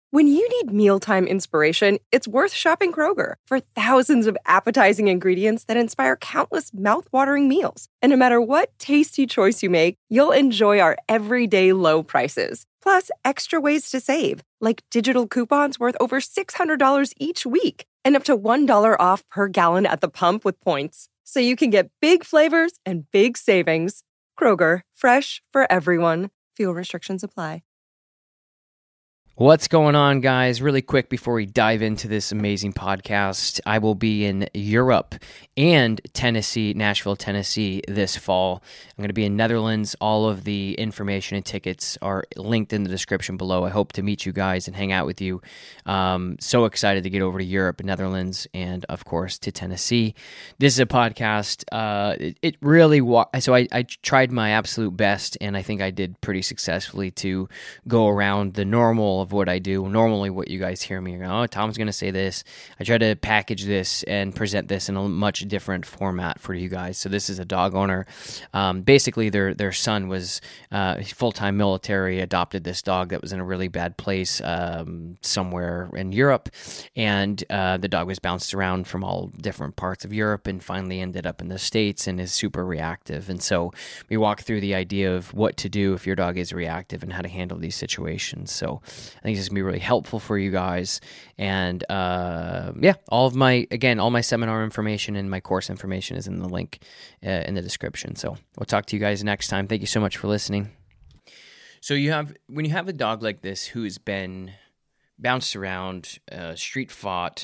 When you need mealtime inspiration, it's worth shopping Kroger for thousands of appetizing ingredients that inspire countless mouthwatering meals. And no matter what tasty choice you make, you'll enjoy our everyday low prices. Plus, extra ways to save, like digital coupons worth over $600 each week and up to $1 off per gallon at the pump with points. So you can get big flavors and big savings. Kroger, fresh for everyone. Fuel restrictions apply. What's going on, guys? Really quick before we dive into this amazing podcast, I will be in Europe and Tennessee, Nashville, Tennessee this fall. I'm going to be in Netherlands. All of the information and tickets are linked in the description below. I hope to meet you guys and hang out with you. So excited to get over to Europe, Netherlands, and of course to Tennessee. This is a podcast. It really so I tried my absolute best, and I think I did pretty successfully to go around the normal of what I do. Normally what you guys hear me, oh, Tom's going to say this. I try to package this and present this in a much different format for you guys. So this is a dog owner. Basically, their son was full-time military, adopted this dog that was in a really bad place somewhere in Europe, and the dog was bounced around from all different parts of Europe and finally ended up in the States and is super reactive. And so we walk through the idea of what to do if your dog is reactive and how to handle these situations. So I think this is going to be really helpful for you guys. And all my seminar information and my course information is in the link in the description. So we'll talk to you guys next time. Thank you so much for listening. So when you have a dog like this who's been bounced around, street fought,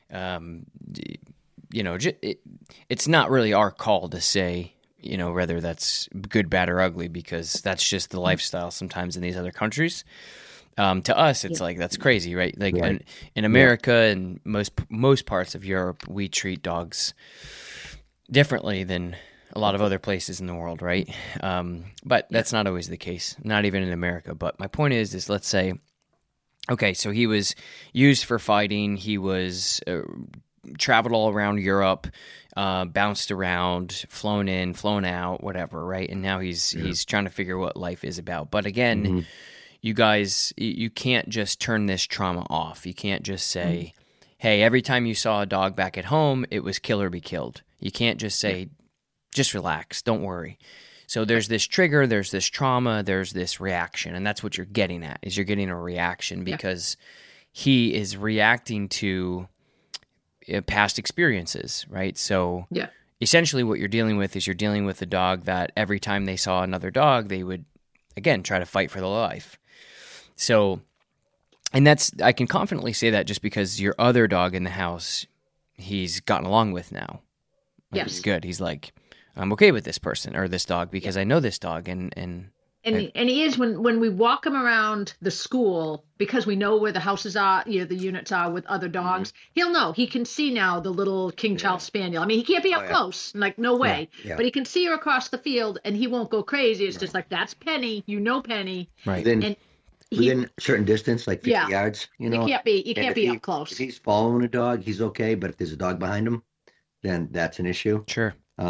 it's not really our call to say, whether that's good, bad, or ugly, because that's just the lifestyle sometimes in these other countries. To us, it's like, that's crazy, right? Like right. In America and most parts of Europe, we treat dogs differently than a lot of other places in the world, right? But that's not always the case, not even in America. But my point is let's say, okay, so he was used for fighting. He was traveled all around Europe, bounced around, flown in, flown out, whatever, right? And now he's trying to figure what life is about. But again, you guys, you can't just turn this trauma off. You can't just say, hey, every time you saw a dog back at home, it was kill or be killed. You can't just say, just relax, don't worry. So there's this trigger, there's this trauma, there's this reaction, and that's what you're getting at, is you're getting a reaction because he is reacting to past experiences, right? So essentially what you're dealing with is you're dealing with a dog that every time they saw another dog, they would, again, try to fight for their life. So, and I can confidently say that just because your other dog in the house, he's gotten along with now. He's good. He's like, I'm okay with this person or this dog because I know this dog. And he is, when we walk him around the school, because we know where the houses are, the units are with other dogs, he'll know. He can see now the little King Charles Spaniel. I mean, he can't be up close, like no way. But he can see her across the field and he won't go crazy. It's just like, that's Penny. Penny. Right. Within a certain distance, like 50 yards, You can't be up close. If he's following a dog, he's okay. But if there's a dog behind him, then that's an issue. Sure.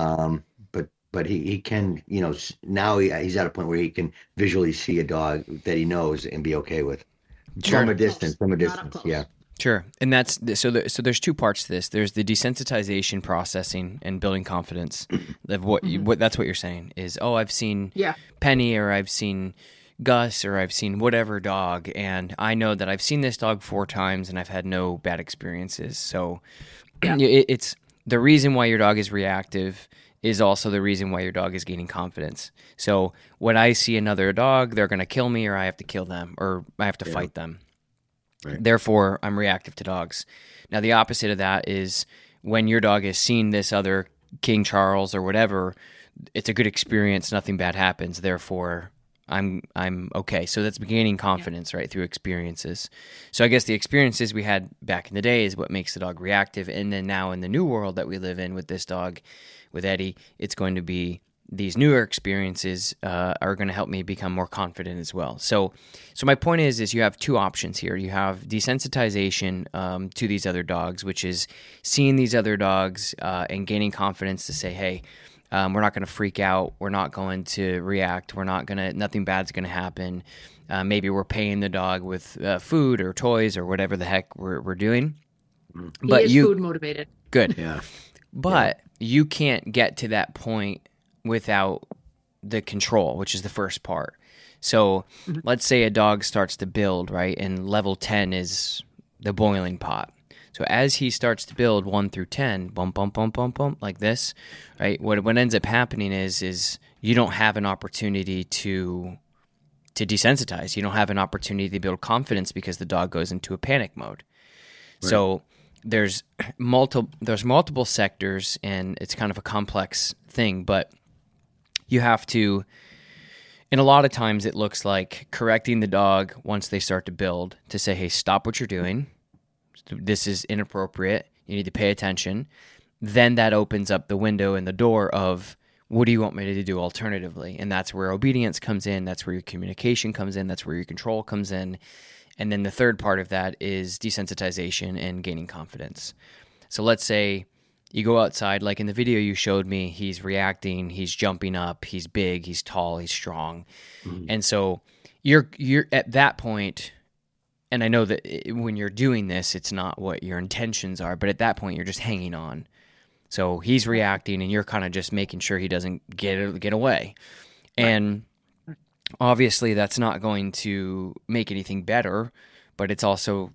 But he can, now he's at a point where he can visually see a dog that he knows and be okay with. Sure. From a distance, yeah. Sure. And that's so there's two parts to this. There's the desensitization processing and building confidence of what that's what you're saying is, I've seen Penny, or I've seen Gus, or I've seen whatever dog, and I know that I've seen this dog 4 times and I've had no bad experiences. So it's the reason why your dog is reactive is also the reason why your dog is gaining confidence. So when I see another dog, they're going to kill me, or I have to kill them, or I have to fight them. Right. Therefore, I'm reactive to dogs. Now, the opposite of that is when your dog has seen this other King Charles or whatever, it's a good experience, nothing bad happens. Therefore, I'm okay. So that's gaining confidence, right, through experiences. So I guess the experiences we had back in the day is what makes the dog reactive. And then now in the new world that we live in with this dog, with Eddie, it's going to be these newer experiences are going to help me become more confident as well. So my point is you have 2 options here. You have desensitization to these other dogs, which is seeing these other dogs and gaining confidence to say, hey, We're not going to freak out. We're not going to react. Nothing bad's going to happen. Maybe we're paying the dog with food or toys or whatever the heck we're doing. But he is food motivated. Good. Yeah. But you can't get to that point without the control, which is the first part. So let's say a dog starts to build, right? And level 10 is the boiling pot. So as he starts to build 1 through 10, bump, bump, bump, bump, bump, like this, right? What ends up happening is you don't have an opportunity to desensitize. You don't have an opportunity to build confidence because the dog goes into a panic mode. Right. So there's multiple sectors, and it's kind of a complex thing, but you have to, and a lot of times it looks like correcting the dog once they start to build to say, hey, stop what you're doing. This is inappropriate. You need to pay attention. Then that opens up the window and the door of, what do you want me to do alternatively? And that's where obedience comes in. That's where your communication comes in. That's where your control comes in. And then the third part of that is desensitization and gaining confidence. So let's say you go outside, like in the video you showed me, he's reacting, he's jumping up, he's big, he's tall, he's strong. Mm-hmm. And so you're at that point, and I know that when you're doing this, it's not what your intentions are, but at that point, you're just hanging on. So he's reacting, and you're kind of just making sure he doesn't get away. Right. And obviously, that's not going to make anything better, but it's also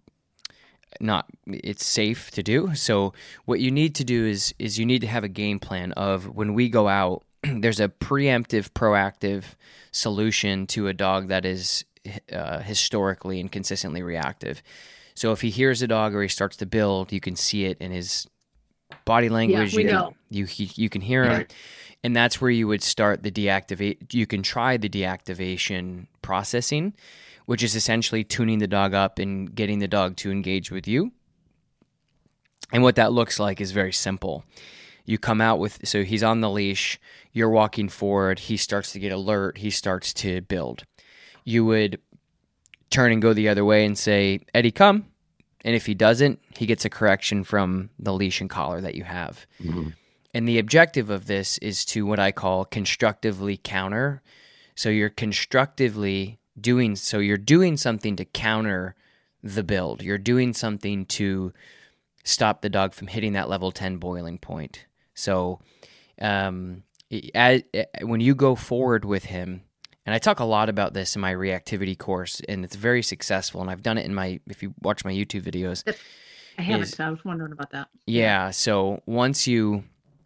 it's safe to do. So what you need to do is you need to have a game plan of, when we go out, there's a preemptive, proactive solution to a dog that is historically and consistently reactive. So if he hears a dog or he starts to build, you can see it in his body language. You can hear him. Right. And that's where you would start the deactivate. You can try the deactivation processing, which is essentially tuning the dog up and getting the dog to engage with you. And what that looks like is very simple. You come out so he's on the leash, you're walking forward, he starts to get alert, he starts to build. You would turn and go the other way and say, Eddie, come. And if he doesn't, he gets a correction from the leash and collar that you have. Mm-hmm. And the objective of this is to what I call constructively counter. So you're doing something to counter the build. You're doing something to stop the dog from hitting that level 10 boiling point. So when you go forward with him, and I talk a lot about this in my reactivity course, and it's very successful, and I've done it if you watch my YouTube videos. I haven't, so I was wondering about that. Yeah, so once you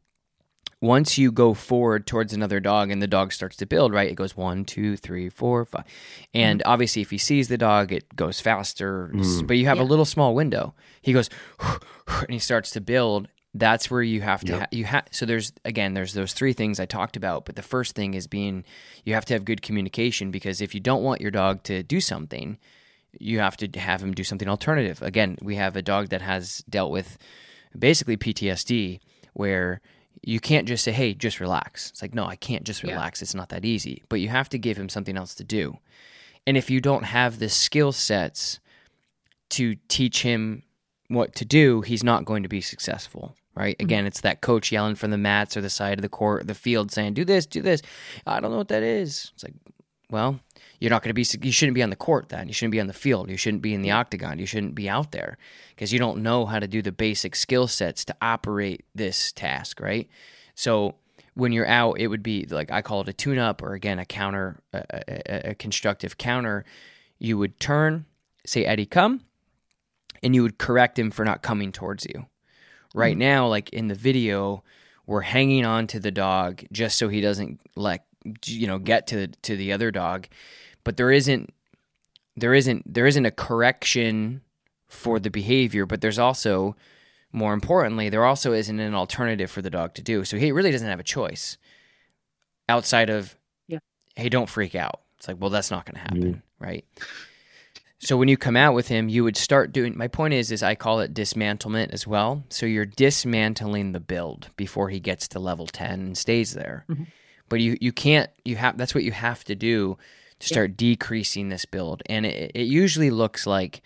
go forward towards another dog and the dog starts to build, right? It goes 1, 2, 3, 4, 5. And obviously if he sees the dog, it goes faster, but you have a little small window. He goes, and he starts to build. That's where you have to so there's those three things I talked about, but the first thing is you have to have good communication, because if you don't want your dog to do something, you have to have him do something alternative. Again, we have a dog that has dealt with basically PTSD, where you can't just say, hey, just relax. It's like, no, I can't just relax. It's not that easy. But you have to give him something else to do. And if you don't have the skill sets to teach him what to do, he's not going to be successful, right? Again, it's that coach yelling from the mats or the side of the court, the field, saying, do this, do this. I don't know what that is. It's like, well, you shouldn't be on the court then. You shouldn't be on the field. You shouldn't be in the octagon. You shouldn't be out there, because you don't know how to do the basic skill sets to operate this task, right? So when you're out, it would be like, I call it a tune-up, or again, a counter, a constructive counter. You would turn, say, Eddie, come, and you would correct him for not coming towards you. Right now, like in the video, we're hanging on to the dog just so he doesn't get to the other dog, but there isn't a correction for the behavior, but there's also, more importantly, there also isn't an alternative for the dog to do. So he really doesn't have a choice outside of, hey, don't freak out. It's like, well, that's not going to happen, right? So when you come out with him, you would start doing, my point is I call it dismantlement as well. So you're dismantling the build before he gets to level 10 and stays there. Mm-hmm. But that's what you have to do to start decreasing this build. And it usually looks like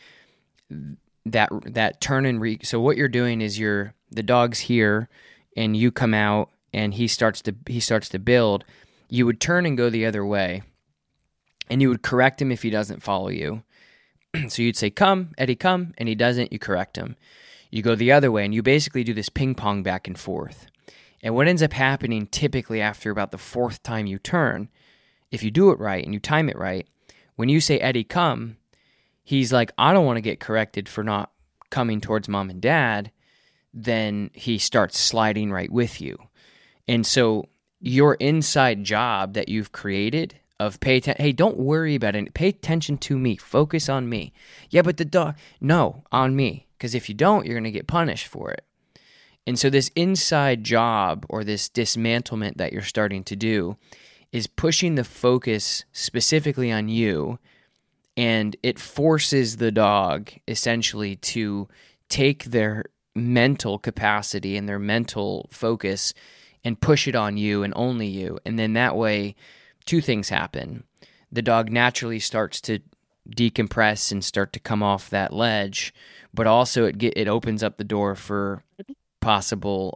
that turn and so what you're doing is the dog's here, and you come out and he starts to build, you would turn and go the other way, and you would correct him if he doesn't follow you. So you'd say, "Come, Eddie, come," and he doesn't, you correct him. You go the other way, and you basically do this ping pong back and forth. And what ends up happening typically after about the fourth time you turn, if you do it right and you time it right, when you say, "Eddie, come," he's like, "I don't want to get corrected for not coming towards mom and dad." Then he starts sliding right with you. And so your inside job that you've created of pay attention, hey, don't worry about it. Pay attention to me. Focus on me. Yeah, but the dog, no, on me. Because if you don't, you're going to get punished for it. And so this inside job or this dismantlement that you're starting to do is pushing the focus specifically on you, and it forces the dog essentially to take their mental capacity and their mental focus and push it on you and only you. And then that way, two things happen. The dog naturally starts to decompress and start to come off that ledge, but also it opens up the door for possible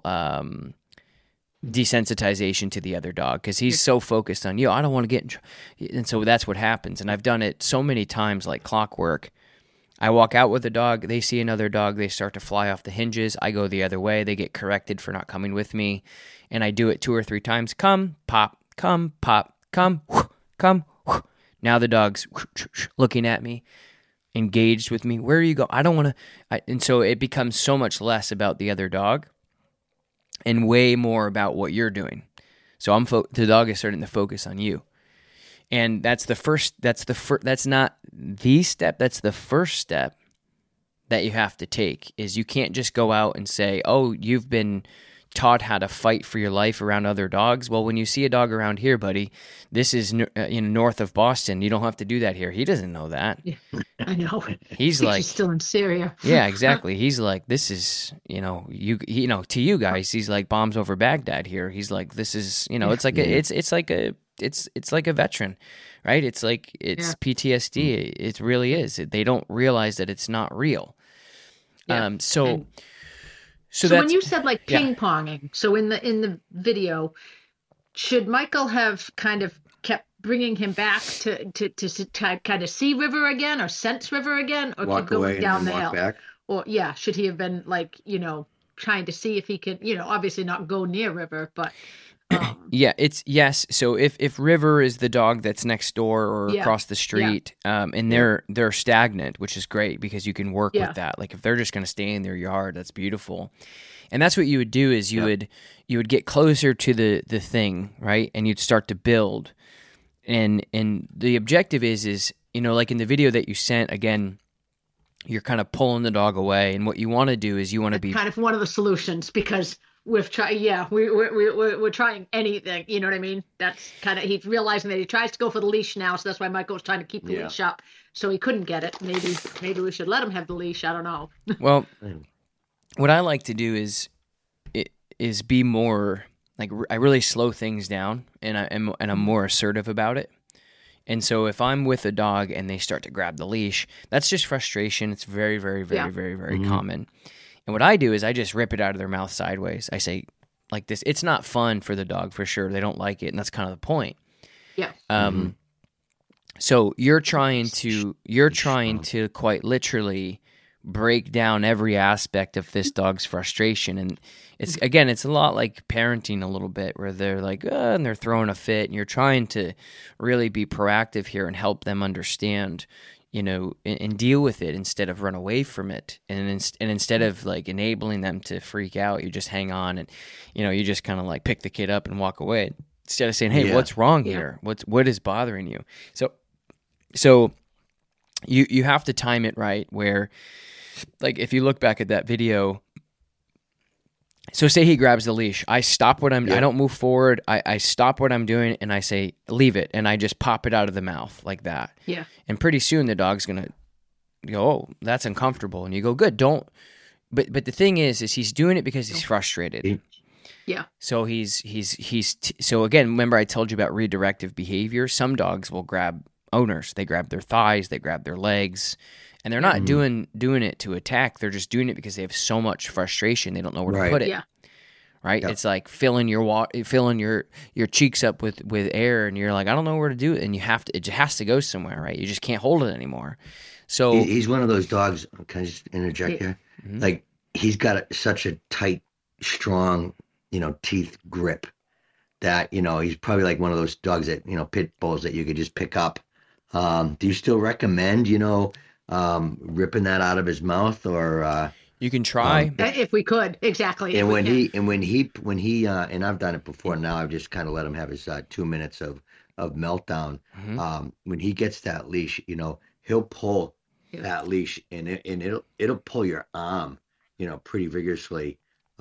desensitization to the other dog because he's so focused on you. I don't want to get in and so that's what happens. And I've done it so many times like clockwork. I walk out with a dog, they see another dog, they start to fly off the hinges. I go the other way, they get corrected for not coming with me. And I do it 2 or 3 times. Come, pop, come, pop, come, come. Now the dog's looking at me, engaged with me. Where are you going? I don't want to. And so it becomes so much less about the other dog and way more about what you're doing. So the dog is starting to focus on you. And that's the first, that's not the step, that's the first step that you have to take is you can't just go out and say, "Oh, you've been taught how to fight for your life around other dogs." Well, when you see a dog around here, buddy, this is north of Boston. You don't have to do that here. He doesn't know that. Yeah, I know. He's like, still in Syria. Yeah, exactly. He's like, this is, to you guys, he's like bombs over Baghdad here. He's like, this is, it's like it's like a veteran, right? It's like PTSD. It really is. They don't realize that it's not real. Yeah. So when you said like ping ponging, so in the video, should Michael have kind of kept bringing him back to kind of see River again or sense River again, or walk keep going away down and the walk hill? back? Or should he have been like trying to see if he could obviously not go near River, but yes. So if River is the dog that's next door or across the street, and they're stagnant, which is great because you can work with that. Like if they're just going to stay in their yard, that's beautiful. And that's what you would do is you would get closer to the thing, right? And you'd start to build. And the objective is like in the video that you sent, again, you're kind of pulling the dog away. And what you want to do is you want to be kind of one of the solutions because we're trying anything, you know what I mean? That's kind of, he's realizing that he tries to go for the leash now, so that's why Michael's trying to keep the leash up, so he couldn't get it. Maybe we should let him have the leash. I don't know. Well, what I like to do is be more like I really slow things down, and I'm more assertive about it. And so if I'm with a dog and they start to grab the leash, that's just frustration. It's very, very, very, very, very common. And what I do is I just rip it out of their mouth sideways. I say like this, it's not fun for the dog for sure. They don't like it, and that's kind of the point. Yeah. So you're trying to quite literally break down every aspect of this dog's frustration. And it's a lot like parenting a little bit where they're like, and they're throwing a fit, and you're trying to really be proactive here and help them understand, and deal with it instead of run away from it. And instead of like enabling them to freak out, you just hang on and, you just kind of like pick the kid up and walk away instead of saying, "Hey, what's wrong here? What is bothering you?" So you have to time it right where, like, if you look back at that video, so say he grabs the leash, I stop what I don't move forward. I stop what I'm doing and I say, "Leave it." And I just pop it out of the mouth like that. Yeah. And pretty soon the dog's going to go, "Oh, that's uncomfortable." And you go, "Good, don't." But the thing is he's doing it because he's frustrated. Yeah. So so again, remember I told you about redirective behavior. Some dogs will grab owners. They grab their thighs, they grab their legs. And they're not doing it to attack. They're just doing it because they have so much frustration. They don't know where to put it. Yeah. right? Yep. It's like filling your cheeks up with air, and you're like, I don't know where to do it, and it has to go somewhere, right? You just can't hold it anymore. So He's one of those dogs. Can I just interject here? Mhm. Like he's got such a tight, strong, teeth grip that he's probably like one of those dogs that pit bulls that you could just pick up. Do you still recommend ripping that out of his mouth, or you can try. If we could, exactly. and if we when can. he and I've done it before. Now I've just kind of let him have his 2 minutes of meltdown. Mhm. When he gets that leash, he'll pull that leash, and it'll pull your arm, pretty vigorously.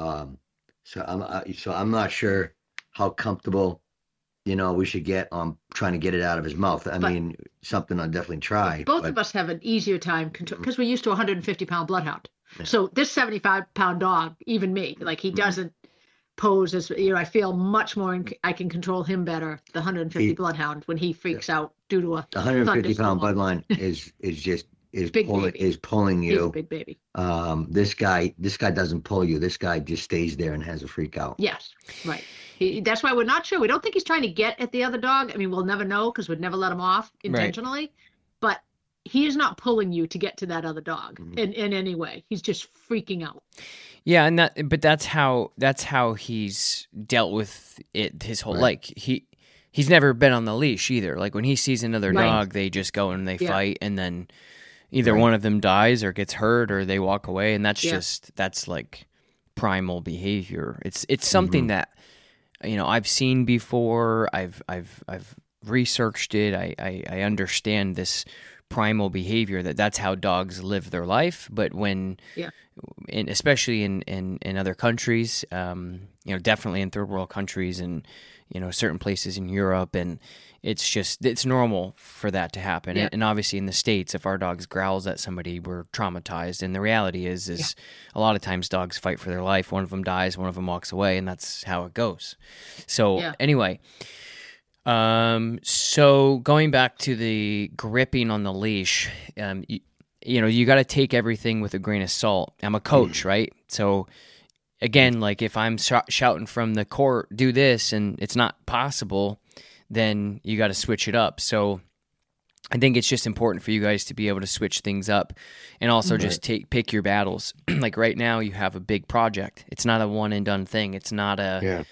So I'm not sure how comfortable we should get on trying to get it out of his mouth. I mean, something I'll definitely try. Both of us have an easier time because we're used to a 150-pound bloodhound. Yeah. So this 75-pound dog, even me, like he doesn't pose as I feel much more. I can control him better. The 150 bloodhound when he freaks out due to a 150-pound thunderstorm. bloodline is Big pulling baby. pulling He's a you. big baby. This guy doesn't pull you. This guy just stays there and has a freak out. Yes, right. That's why we're not sure. We don't think he's trying to get at the other dog. I mean, we'll never know because we'd never let him off intentionally. But he is not pulling you to get to that other dog in any way. He's just freaking out. Yeah, and that's how he's dealt with it his whole he's never been on the leash either. Like when he sees another dog, they just go and they fight, and then either one of them dies or gets hurt or they walk away, and that's like primal behavior. It's something that I've seen before. I've researched it. I understand this primal behavior that's how dogs live their life. But when especially in other countries, definitely in third world countries and certain places in Europe, and it's normal for that to happen. And obviously in the States, if our dogs growls at somebody, we're traumatized. And the reality is a lot of times dogs fight for their life. One of them dies, one of them walks away, and that's how it goes. So anyway, so going back to the gripping on the leash, you got to take everything with a grain of salt. I'm a coach, right? So again, like if I'm shouting from the court, do this, and it's not possible, then you got to switch it up. So I think it's just important for you guys to be able to switch things up and also just pick your battles. Like right now you have a big project. It's not a one and done thing. It's not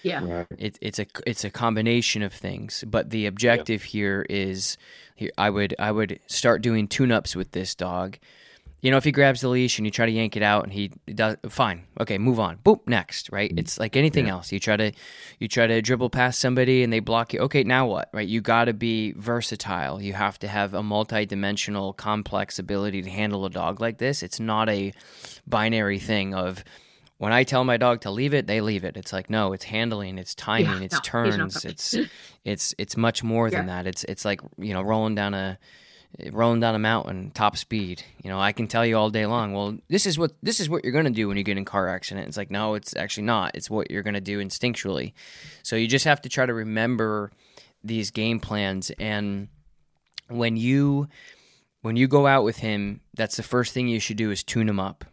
it's a combination of things, but the objective here is I would start doing tune-ups with this dog. If he grabs the leash and you try to yank it out and he does, fine. Okay, move on. Boop, next, right? It's like anything else. You try to dribble past somebody and they block you. Okay, now what, right? You got to be versatile. You have to have a multi-dimensional, complex ability to handle a dog like this. It's not a binary thing of when I tell my dog to leave it, they leave it. It's like, no, it's handling, it's timing, it's turns. It's much more than that. It's like, rolling down a mountain, top speed. I can tell you all day long, well, this is what you're going to do when you get in a car accident. It's like, no, it's actually not. It's what you're going to do instinctually. So you just have to try to remember these game plans. And when you go out with him, that's the first thing you should do is tune him up.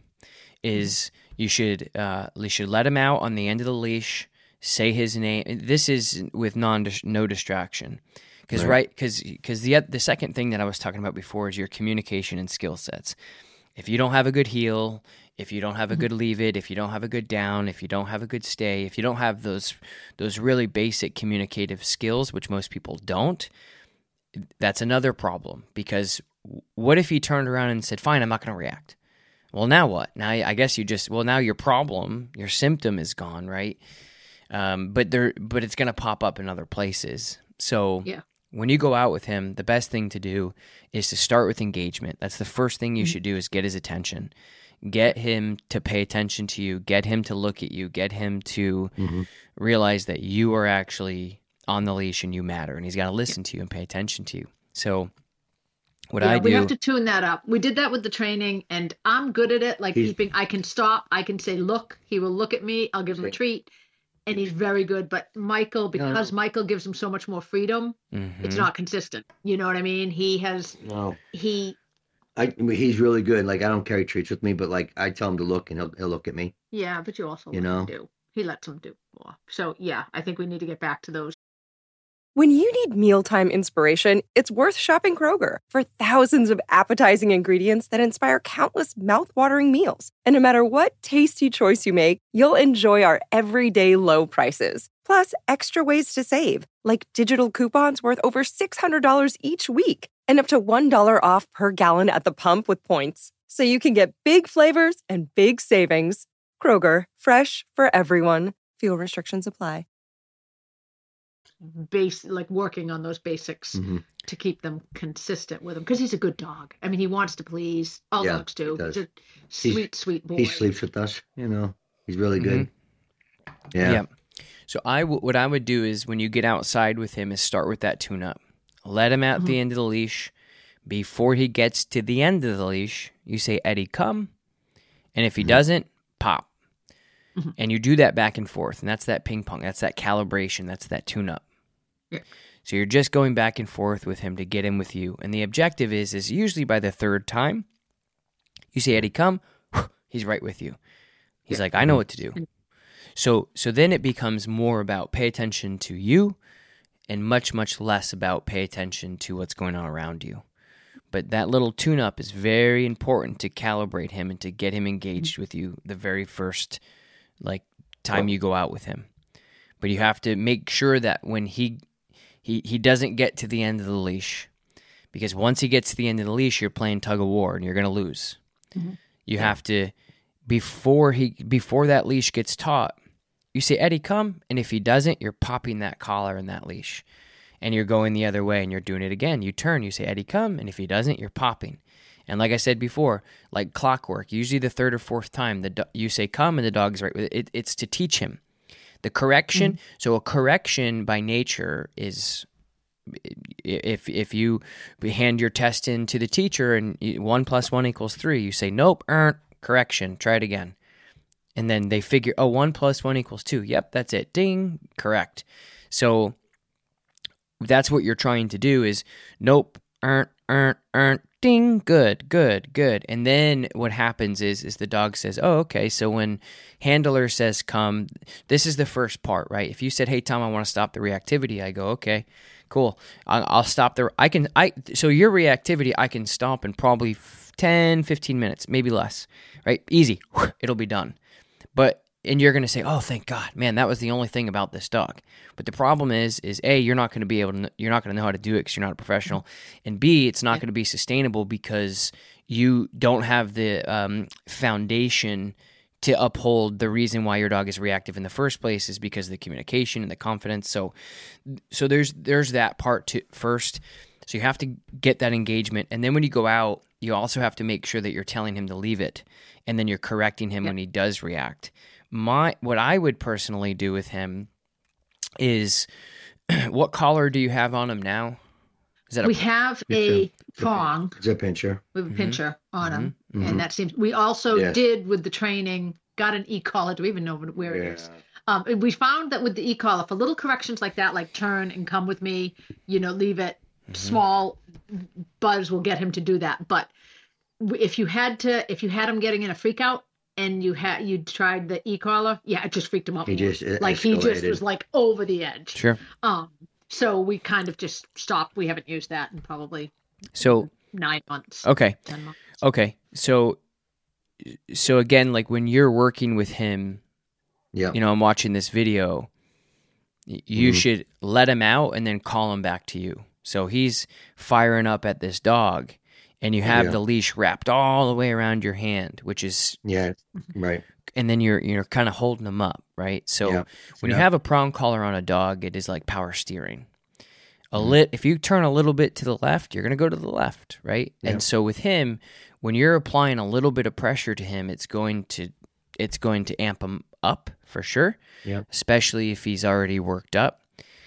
You should let him out on the end of the leash, say his name. This is with no distraction. Because the second thing that I was talking about before is your communication and skill sets. If you don't have a good heel, if you don't have a good leave it, if you don't have a good down, if you don't have a good stay, if you don't have those really basic communicative skills, which most people don't, that's another problem. Because what if he turned around and said, fine, I'm not going to react? Well, now what? Now I guess now your problem, your symptom is gone, right? But it's going to pop up in other places. So when you go out with him, the best thing to do is to start with engagement. That's the first thing you should do, is get his attention. Get him to pay attention to you. Get him to look at you. Get him to realize that you are actually on the leash and you matter. And he's got to listen to you and pay attention to you. So we have to tune that up. We did that with the training, and I'm good at it. Like keeping, I can stop. I can say, look, he will look at me. I'll give him a treat. And he's very good. But Michael, because Michael gives him so much more freedom, it's not consistent. You know what I mean? He's really good. Like I don't carry treats with me, but like I tell him to look and he'll look at me. Yeah, but you also do. he lets them do more. So yeah, I think we need to get back to those. When you need mealtime inspiration, it's worth shopping Kroger for thousands of appetizing ingredients that inspire countless mouth-watering meals. And no matter what tasty choice you make, you'll enjoy our everyday low prices. Plus, extra ways to save, like digital coupons worth over $600 each week and up to $1 off per gallon at the pump with points. So you can get big flavors and big savings. Kroger, fresh for everyone. Fuel restrictions apply. Like working on those basics to keep them consistent with him, because he's a good dog. I mean, he wants to please. All dogs do. He's a sweet boy. He sleeps with us. He's really good. Yeah. So what I would do is when you get outside with him is start with that tune-up. Let him at the end of the leash. Before he gets to the end of the leash, you say, Eddie, come. And if he doesn't, pop. And you do that back and forth. And that's that ping pong. That's that calibration. That's that tune-up. Yeah. So you're just going back and forth with him to get him with you. And the objective is usually by the third time, you say, Eddie, come. He's right with you. He's like, I know what to do. So then it becomes more about pay attention to you and much, much less about pay attention to what's going on around you. But that little tune-up is very important to calibrate him and to get him engaged with you the very first time you go out with him. But you have to make sure that when he doesn't get to the end of the leash, because once he gets to the end of the leash, you're playing tug of war and you're going to lose. You have to, before that leash gets taut, you say, Eddie, come. And if he doesn't, you're popping that collar and that leash. And you're going the other way and you're doing it again. You turn, you say, Eddie, come. And if he doesn't, you're popping. And like I said before, like clockwork, usually the third or fourth time you say come and the dog's right with it. It's to teach him. The correction, so a correction by nature is if you hand your test in to the teacher and 1 + 1 = 3, you say, nope, correction, try it again. And then they figure, 1 + 1 = 2. Yep, that's it. Ding, correct. So that's what you're trying to do is, nope, ding, good. And then what happens is the dog says, oh, okay, so when handler says come, this is the first part, right? If you said, hey, Tom, I want to stop the reactivity, I go, okay, cool. I'll stop so your reactivity, I can stop in probably 10, 15 minutes, maybe less, right? Easy. It'll be done. And you're going to say, oh, thank God, man, that was the only thing about this dog. But the problem is A, you're not going to know how to do it because you're not a professional. And B, it's not going to be sustainable because you don't have the foundation to uphold the reason why your dog is reactive in the first place is because of the communication and the confidence. So there's that part first. So you have to get that engagement. And then when you go out, you also have to make sure that you're telling him to leave it. And then you're correcting him when he does react. What I would personally do with him is, what collar do you have on him now? We have a thong. It's a pincher. We have a pincher on him, and that seems. We also did with the training. Got an e-collar. Do we even know where it is? We found that with the e-collar, for little corrections like that, like turn and come with me, leave it. Small buzz will get him to do that. But if you had him getting in a freak out, and you tried the e-collar, it just freaked him out. He just was like over the edge. Sure. So we kind of just stopped. We haven't used that in probably 9 months. Okay. 10 months. Okay. So again, like when you're working with him, I'm watching this video, you should let him out and then call him back to you. So he's firing up at this dog. And you have the leash wrapped all the way around your hand, which is right. And then you're kind of holding them up, right? So when you have a prong collar on a dog, it is like power steering. If you turn a little bit to the left, you're going to go to the left, right? Yeah. And so with him, when you're applying a little bit of pressure to him, it's going to amp him up for sure. Yeah. Especially if he's already worked up.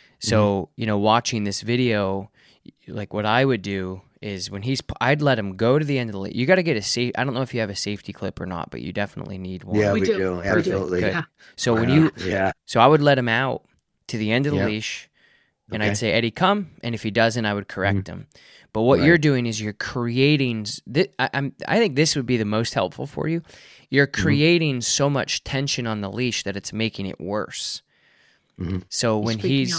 So watching this video, like what I would do is I'd let him go to the end of the leash. You got to get I don't know if you have a safety clip or not, but you definitely need one. Yeah, we do. Absolutely. Good. So so I would let him out to the end of the leash, and I'd say, Eddie, come. And if he doesn't, I would correct him. But what Right. you're doing is you're creating. I think this would be the most helpful for you. You're creating so much tension on the leash that it's making it worse. Mhm. So when Speaking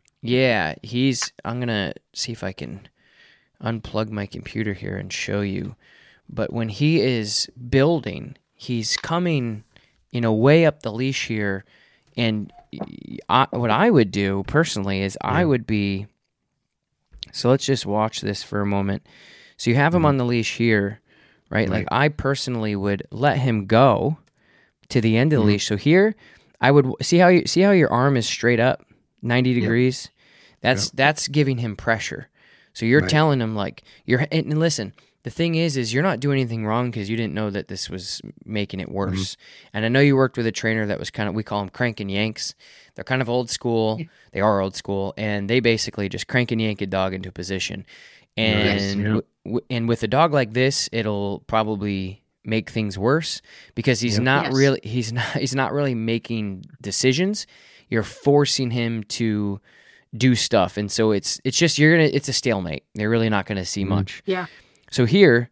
I'm gonna see if I can unplug my computer here and show you. But when he is building, he's coming, way up the leash here. And what I would do personally is I would be. So let's just watch this for a moment. So you have him on the leash here, right? Like I personally would let him go to the end of the leash. So here, I would see how your arm is straight up, 90 degrees. That's giving him pressure. So you're telling him like and listen. The thing is you're not doing anything wrong because you didn't know that this was making it worse. And I know you worked with a trainer that was we call them crank and yanks. They're kind of old school. They are old school, and they basically just crank and yank a dog into position. And and with a dog like this, it'll probably make things worse because he's not really making decisions. You're forcing him to do stuff, and so it's just it's a stalemate. They're really not going to see much. Yeah. So here,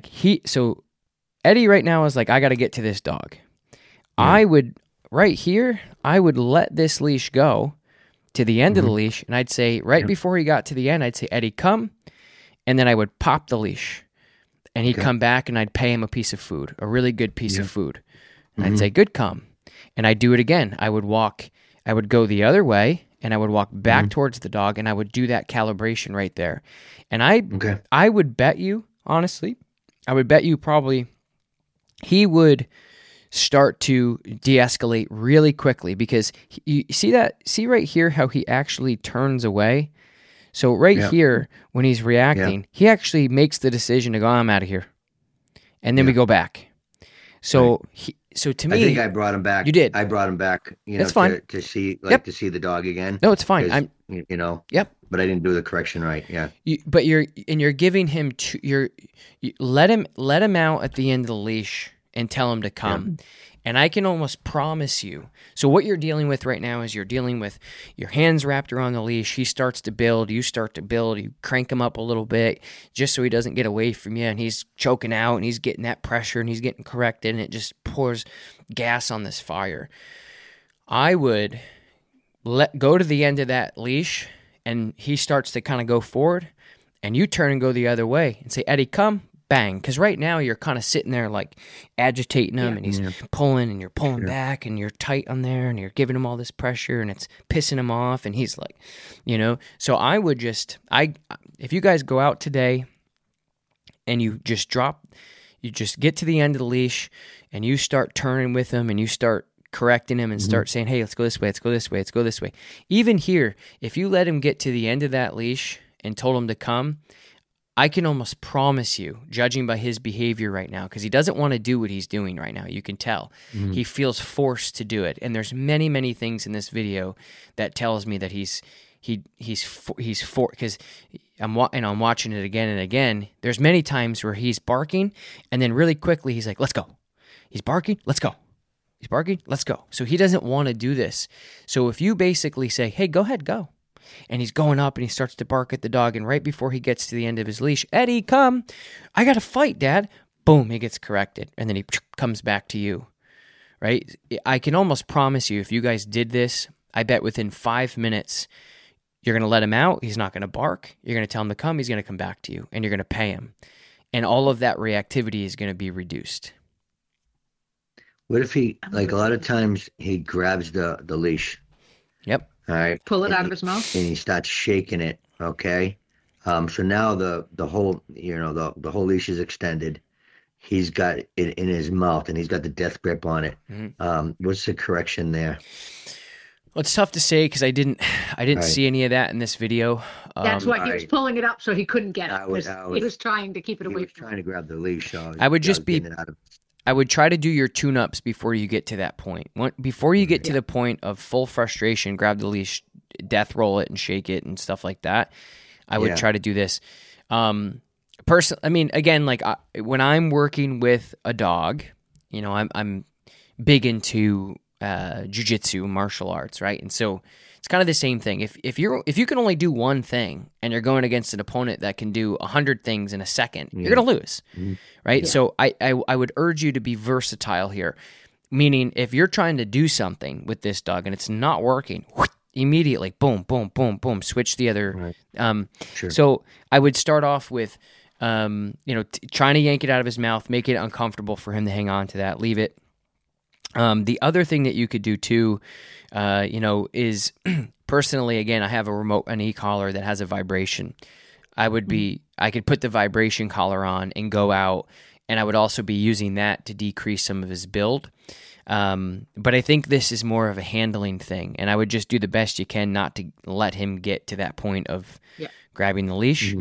Eddie right now is like, I got to get to this dog. I would let this leash go to the end of the leash, and I'd say before he got to the end, I'd say, Eddie, come, and then I would pop the leash, and he'd come back, and I'd pay him a piece of food, a really good piece of food, and I'd say, good, come, and I'd do it again. I would go the other way, and I would walk back towards the dog, and I would do that calibration right there, and I would bet you, honestly, probably he would start to de-escalate really quickly because you see right here how he actually turns away. So here, when he's reacting, he actually makes the decision to go, I'm out of here. And then we go back. So to me, I think I brought him back. You did. I brought him back. That's fine. To see to see the dog again. No, it's fine. Yep. But I didn't do the correction right. Yeah. You're giving him you let him out at the end of the leash and tell him to come. Yeah. And I can almost promise you. So what you're dealing with right now is you're dealing with your hands wrapped around the leash. He starts to build. You start to build. You crank him up a little bit just so he doesn't get away from you. And he's choking out and he's getting that pressure and he's getting corrected and it just pours gas on this fire. I would go to the end of that leash and he starts to kind of go forward and you turn and go the other way and say, Eddie, come. Bang, because right now you're kind of sitting there like agitating him and he's pulling and you're pulling back and you're tight on there and you're giving him all this pressure and it's pissing him off and he's like, so I would if you guys go out today and you just get to the end of the leash and you start turning with him and you start correcting him and start saying, hey, let's go this way, let's go this way, let's go this way. Even here, if you let him get to the end of that leash and told him to come, I can almost promise you, judging by his behavior right now, because he doesn't want to do what he's doing right now. You can tell. He feels forced to do it. And there's many, many things in this video that tells me that he's because I'm watching it again and again. There's many times where he's barking, and then really quickly he's like, let's go. He's barking, let's go. He's barking, let's go. So he doesn't want to do this. So if you basically say, hey, go ahead, go. And he's going up and he starts to bark at the dog. And right before he gets to the end of his leash, Eddie, come. I got to fight, Dad. Boom, he gets corrected. And then he comes back to you, right? I can almost promise you if you guys did this, I bet within 5 minutes, you're going to let him out. He's not going to bark. You're going to tell him to come. He's going to come back to you. And you're going to pay him. And all of that reactivity is going to be reduced. What if a lot of times he grabs the leash. Yep. All right. Pull it out of his mouth. And he starts shaking it. Okay. So now the whole the whole leash is extended. He's got it in his mouth and he's got the death grip on it. What's the correction there? Mm-hmm. Well, it's tough to say because I didn't see any of that in this video. That's why he was pulling it up so he couldn't get it. He was trying to keep it away. He was trying to grab the leash. So I would try to do your tune-ups before you get to that point. Before you get to the point of full frustration, grab the leash, death roll it, and shake it and stuff like that. I would try to do this. When I'm working with a dog, I'm big into jujitsu, martial arts, right? And so it's kind of the same thing. If you can only do one thing and you're going against an opponent that can do 100 things in a second, you're going to lose, right? Yeah. So I would urge you to be versatile here, meaning if you're trying to do something with this dog and it's not working, immediately, boom, boom, boom, boom, switch the other. Right. Sure. So I would start off with, trying to yank it out of his mouth, make it uncomfortable for him to hang on to that, leave it. The other thing that you could do too, is personally, again, I have an e-collar that has a vibration. I could put the vibration collar on and go out, and I would also be using that to decrease some of his build. But I think this is more of a handling thing, and I would just do the best you can not to let him get to that point of grabbing the leash.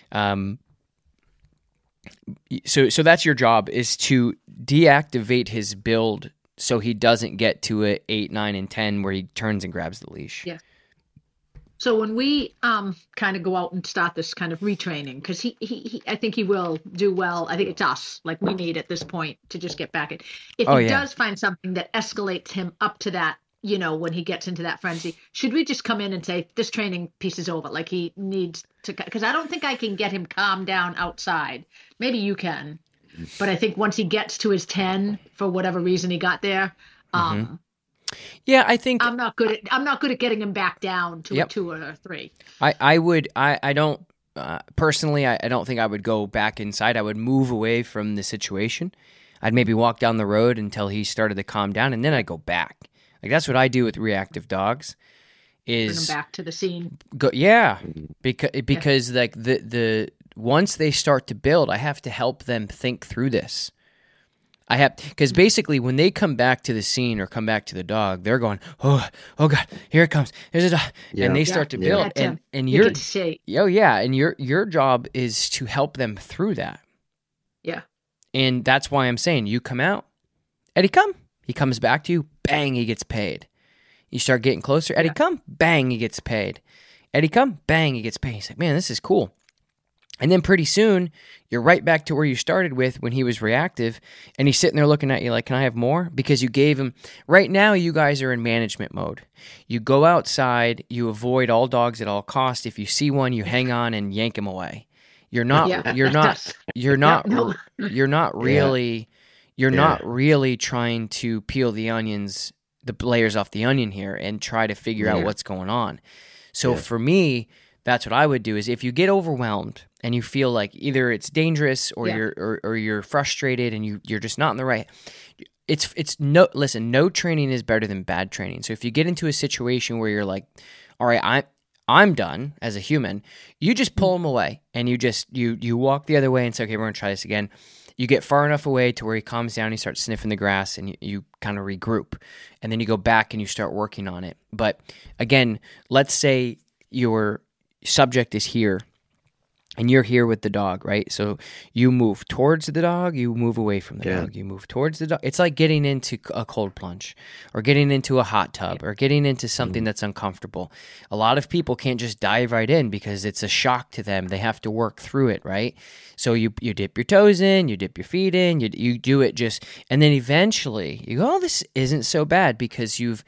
So that's your job, is to deactivate his build so he doesn't get to a 8, 9, and 10 where he turns and grabs the leash. Yeah. So when we kind of go out and start this kind of retraining, because he I think he will do well. I think it's us, like we need at this point to just get back in. If he does find something that escalates him up to that, when he gets into that frenzy, should we just come in and say, this training piece is over? Like he needs to, because I don't think I can get him calmed down outside. Maybe you can, but I think once he gets to his 10, for whatever reason he got there, yeah, I think I'm not good at getting him back down to a 2 or a 3. I don't personally, I don't think I would go back inside. I would move away from the situation. I'd maybe walk down the road until he started to calm down, and then I'd go back. Like that's what I do with reactive dogs. Is bring them back to the scene. Because like the once they start to build, I have to help them think through this. Because basically when they come back to the scene or come back to the dog, they're going, oh God, here it comes. There's a dog. And they start to build. And your job is to help them through that. Yeah. And that's why I'm saying, you come out, Eddie, come. He comes back to you, bang, he gets paid. You start getting closer, Eddie, come, bang, he gets paid. Eddie, come, bang, he gets paid. He's like, man, this is cool. And then pretty soon, you're right back to where you started with when he was reactive, and he's sitting there looking at you like, can I have more? Because you gave him, right now you guys are in management mode. You go outside, you avoid all dogs at all costs. If you see one, you hang on and yank him away. You're not really trying to peel the layers off the onion here and try to figure out what's going on. So for me, that's what I would do, is if you get overwhelmed and you feel like either it's dangerous or you're frustrated and you're just not in the right, no training is better than bad training. So if you get into a situation where you're like, all right, I'm done as a human, you just pull him away and you walk the other way and say, okay, we're going to try this again. You get far enough away to where he calms down, he starts sniffing the grass, and you kind of regroup. And then you go back and you start working on it. But again, let's say your subject is here, and you're here with the dog, right? So you move towards the dog, you move away from the dog, you move towards the dog. It's like getting into a cold plunge or getting into a hot tub or getting into something that's uncomfortable. A lot of people can't just dive right in because it's a shock to them. They have to work through it, right? So you dip your toes in, you dip your feet in, you do it and then eventually you go, oh, this isn't so bad, because you've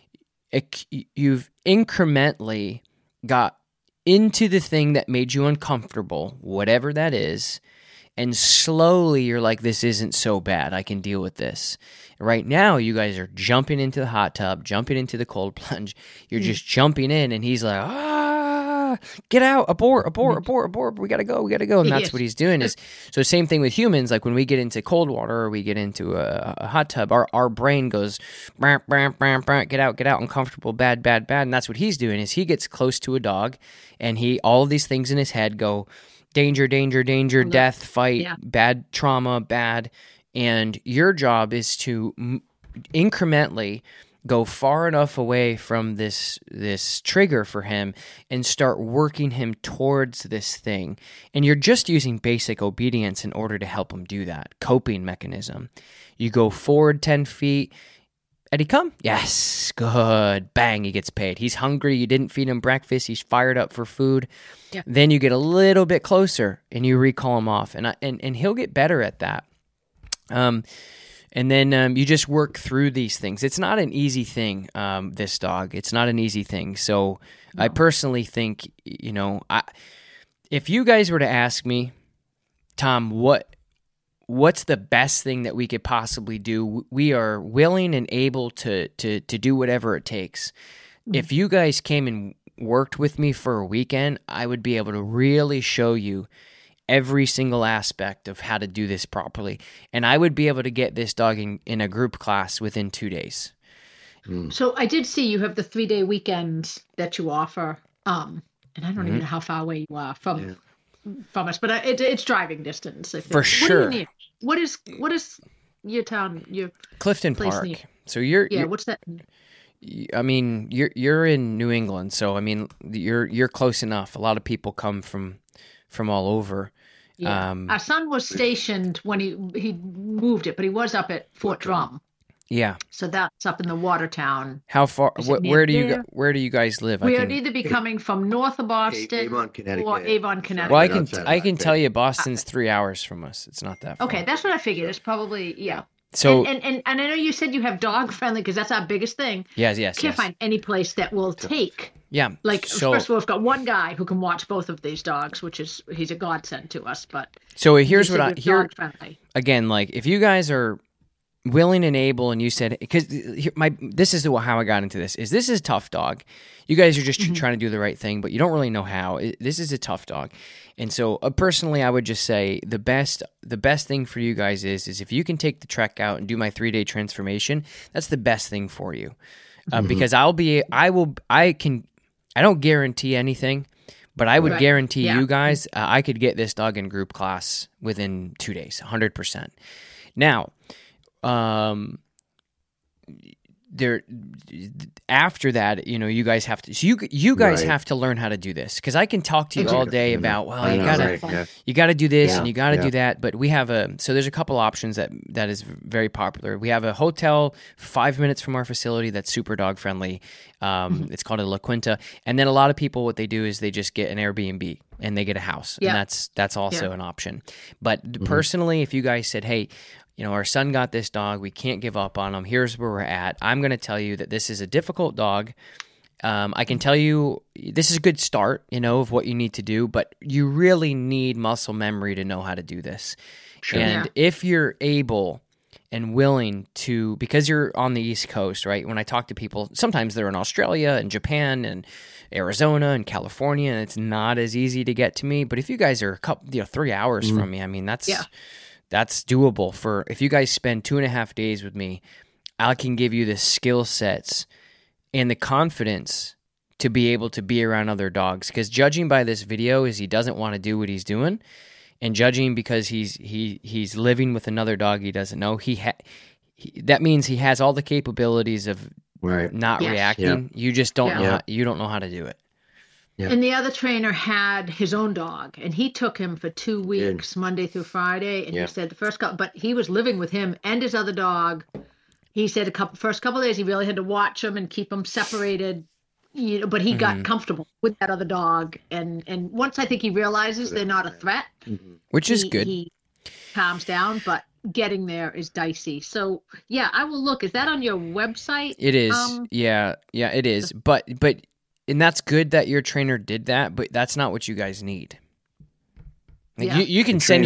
incrementally got into the thing that made you uncomfortable, whatever that is, and slowly you're like, this isn't so bad, I can deal with this. Right now, you guys are jumping into the hot tub, jumping into the cold plunge, you're just jumping in, and he's like, get out, abort, we gotta go, and that's what he's doing. So same thing with humans, like when we get into cold water or we get into a hot tub, our brain goes, get out, uncomfortable, bad, and that's what he's doing, is he gets close to a dog, and all of these things in his head go, danger, death, fight, bad trauma, bad, and your job is to incrementally go far enough away from this trigger for him and start working him towards this thing. And you're just using basic obedience in order to help him do that. Coping mechanism. You go forward 10 feet. Eddie, come? Yes. Good. Bang, he gets paid. He's hungry. You didn't feed him breakfast. He's fired up for food. Yeah. Then you get a little bit closer and you recall him off. And he'll get better at that. And then you just work through these things. It's not an easy thing, this dog. It's not an easy thing. So I personally think, if you guys were to ask me, Tom, what's the best thing that we could possibly do? We are willing and able to do whatever it takes. If you guys came and worked with me for a weekend, I would be able to really show you every single aspect of how to do this properly. And I would be able to get this dog in a group class within 2 days. So I did see you have the 3-day weekends that you offer. And I don't even know how far away you are from us, but it's driving distance. I think. For sure. What do you need? What is your town? Your Clifton place Park. need? So you're what's that? I mean, you're in New England, so I mean, you're close enough. A lot of people come from all over. Yeah. Our son was stationed when he moved it, but he was up at Fort Drum. Yeah. So that's up in the Watertown. How far? Where do you guys live? We would either be coming from north of Boston Avon, Connecticut. or Avon, Connecticut. Well, I can tell you, Boston's 3 hours from us. It's not that far. Okay, that's what I figured. It's probably So and I know you said you have dog friendly because that's our biggest thing. Yes. Can't find any place that will take. Yeah. Like first of all, we've got one guy who can watch both of these dogs, which is he's a godsend to us. But so here's what dog friendly. Again, like if you guys are willing and able, and you said, because this is how I got into this. This is a tough dog. You guys are just trying to do the right thing, but you don't really know how. This is a tough dog, and so personally, I would just say the best thing for you guys is if you can take the trek out and do my 3-day transformation. That's the best thing for you, because I don't guarantee anything, but I would guarantee you guys I could get this dog in group class within 2 days, 100%. Now. There after that, you guys have to. So you guys have to learn how to do this, because I can talk to you all day about you got to do this and you got to do that. But we have there's a couple options that is very popular. We have a hotel 5 minutes from our facility that's super dog friendly. It's called a La Quinta, and then a lot of people what they do is they just get an Airbnb and they get a house, and that's also an option. But personally, if you guys said, hey, our son got this dog. We can't give up on him. Here's where we're at. I'm going to tell you that this is a difficult dog. I can tell you this is a good start, of what you need to do, but you really need muscle memory to know how to do this. Sure. And if you're able and willing to, because you're on the East Coast, right? When I talk to people, sometimes they're in Australia and Japan and Arizona and California, and it's not as easy to get to me. But if you guys are 3 hours from me, I mean, that's doable. For if you guys spend 2.5 days with me, I can give you the skill sets and the confidence to be able to be around other dogs. Because judging by this video is he doesn't want to do what he's doing, and judging because he's living with another dog he doesn't know. That means he has all the capabilities of not reacting. You just don't know. You don't know how to do it. Yeah. And the other trainer had his own dog, and he took him for 2 weeks, Monday through Friday. And he said the first couple, but he was living with him and his other dog. He said first couple of days, he really had to watch him and keep them separated, but he got comfortable with that other dog. And once I think he realizes they're not a threat, which is good, he calms down, but getting there is dicey. So I will look. Is that on your website? It is. It is. But and that's good that your trainer did that, but that's not what you guys need. Like you can send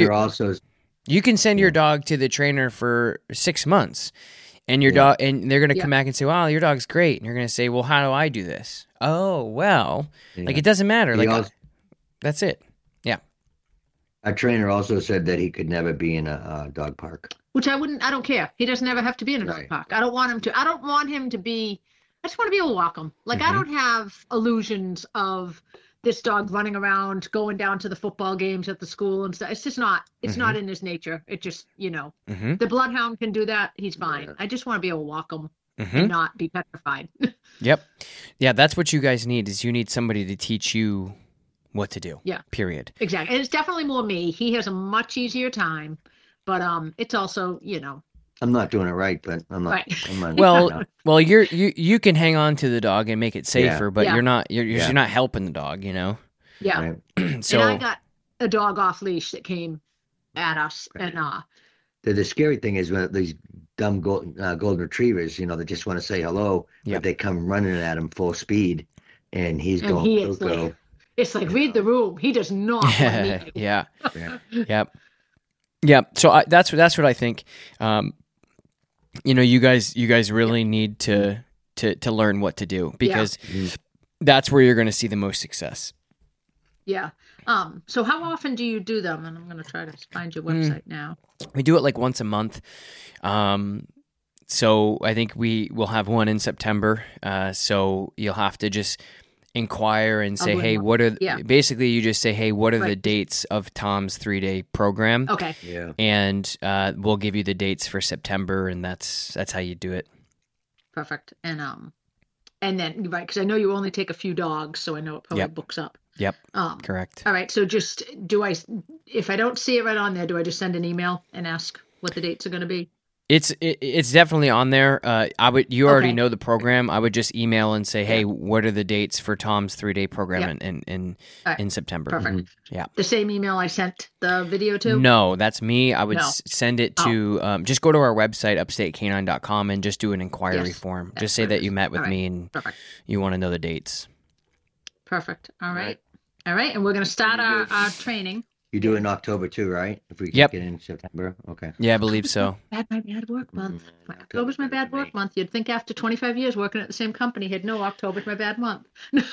your dog to the trainer for 6 months, and your dog, and they're going to come back and say, "Wow, your dog's great." And you're going to say, "Well, how do I do this?" Oh, well, like it doesn't matter. That's it. Yeah. Our trainer also said that he could never be in a dog park. Which I don't care. He doesn't ever have to be in a dog park. I don't want him to be. I just want to be able to walk him. Like, I don't have illusions of this dog running around, going down to the football games at the school and stuff. It's just not, it's not in his nature. It just, the bloodhound can do that. He's fine. Yeah. I just want to be able to walk him and not be petrified. Yep. Yeah, that's what you guys need, is you need somebody to teach you what to do. Yeah. Period. Exactly. And it's definitely more me. He has a much easier time, but it's also, I'm not doing it right, but I'm not. Right. I'm not well, you can hang on to the dog and make it safer, but you're not helping the dog, Yeah. Right. So and I got a dog off leash that came at us, and the scary thing is when these dumb golden retrievers, that just want to say hello, Yep. but they come running at him full speed, and he's And going he is cuckoo. like, it's like, read the room. He does not want to meet you. Yeah. Yeah. Yep. So that's what I think. You guys really need to learn what to do, because that's where you're going to see the most success. Yeah. So how often do you do them? And I'm going to try to find your website now. We do it like once a month. So I think we will have one in September. So you'll have to just inquire and say, hey, what are basically you just say, hey, what are the dates of Tom's 3-day program? Okay. Yeah. And we'll give you the dates for September, and that's how you do it. Perfect. And then, right, because I know you only take a few dogs, so I know it probably books up. Yep. Correct. All right. So just if I don't see it right on there, do I just send an email and ask what the dates are going to be? It's definitely on there. You already know the program. I would just email and say, hey, what are the dates for Tom's 3-day program in September? Perfect. Mm-hmm. Yeah. The same email I sent the video to? No, that's me. I would send it to, just go to our website, upstatecanine.com, and just do an inquiry form. Just say that you met with me and you want to know the dates. Perfect. All right. And we're going to start our training. You do it in October too, right? If we get in September. Okay. Yeah, I believe so. My bad work month. October's my bad work month. You'd think after 25 years working at the same company, he'd know October's my bad month.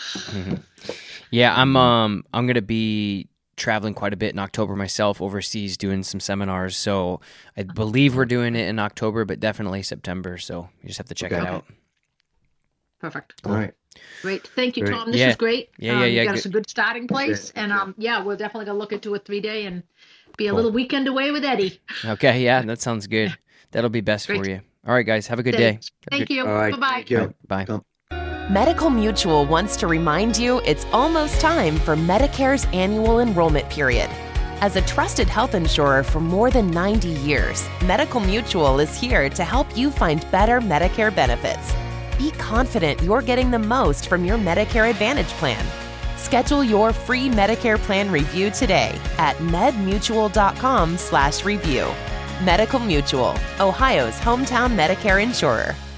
Yeah, I'm going to be traveling quite a bit in October myself, overseas, doing some seminars. So I believe we're doing it in October, but definitely September. So you just have to check it out. Perfect. All right. Great. Thank you, Tom. This is great. Yeah. You got us a good starting place. And we're definitely going to look into a 3-day and be a little weekend away with Eddie. Okay. Yeah, that sounds good. That'll be best for you. All right, guys. Have a good day. Thank you. All right. Bye-bye. Thank you. Bye. Medical Mutual wants to remind you it's almost time for Medicare's annual enrollment period. As a trusted health insurer for more than 90 years, Medical Mutual is here to help you find better Medicare benefits. Be confident you're getting the most from your Medicare Advantage plan. Schedule your free Medicare plan review today at medmutual.com/review. Medical Mutual, Ohio's hometown Medicare insurer.